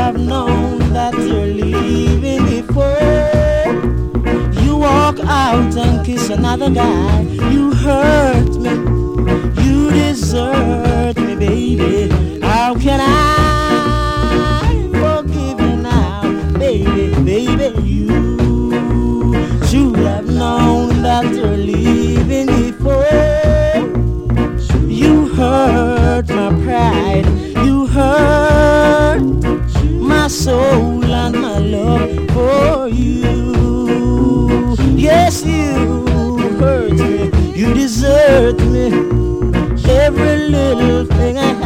have known that you're leaving before you walk out and kiss another guy. You hurt me, you desert me, baby. How can I forgive you now, baby, baby? You should have known that you're leaving before you hurt my pride. You hurt my soul and my love for you. Yes, you hurt me, you desert me. Every little thing I